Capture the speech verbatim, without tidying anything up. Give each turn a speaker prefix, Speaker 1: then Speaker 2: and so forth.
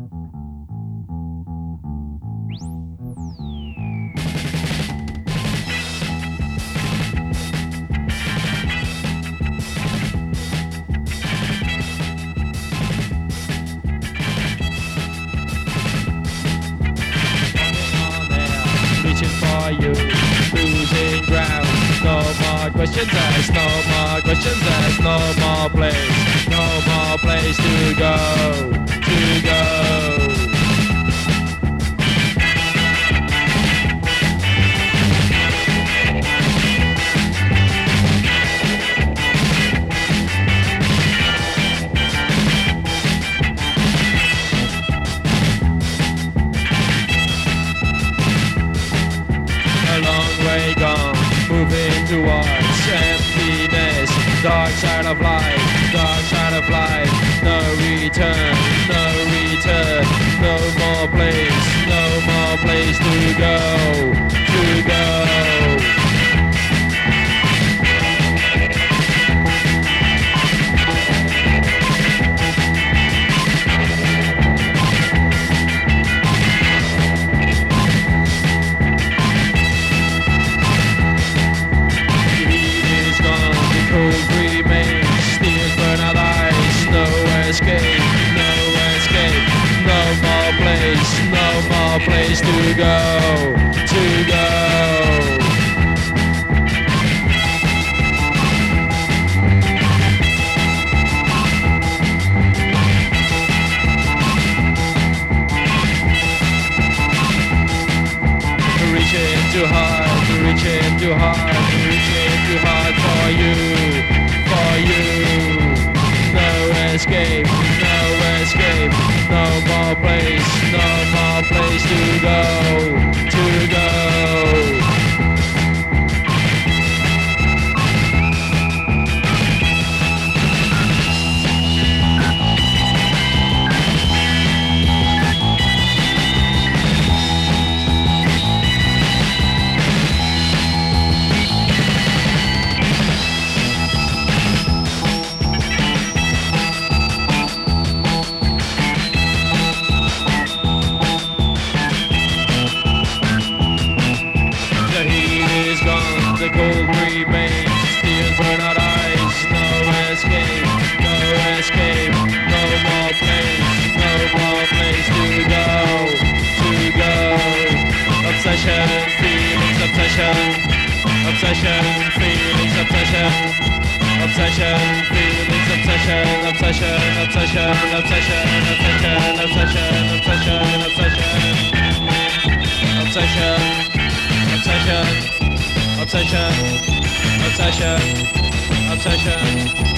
Speaker 1: Reaching for you, losing ground. No more questions asked, no more questions asked, no more place, no more place to go, to go. A long way gone, moving towards emptiness. Dark side of life, dark side of life. No return, no return. No more place, no more place to go, to go. Cold remains, steel burn out eyes, no escape, no escape, no more place, no more place to go, to go. Reaching too hard, reaching too hard, reaching too hard for you, for you. No escape, no escape, no more place, no more place to go, to go. The cold remains, steel burn out eyes, no escape, no escape, no more place, no more place to go, to go. Obsession, feelings, obsession, obsession, feelings, obsession, obsession, feelings, obsession, obsession, obsession, obsession, obsession, obsession, obsession, obsession, obsession, obsession. Obsession, obsession, obsession.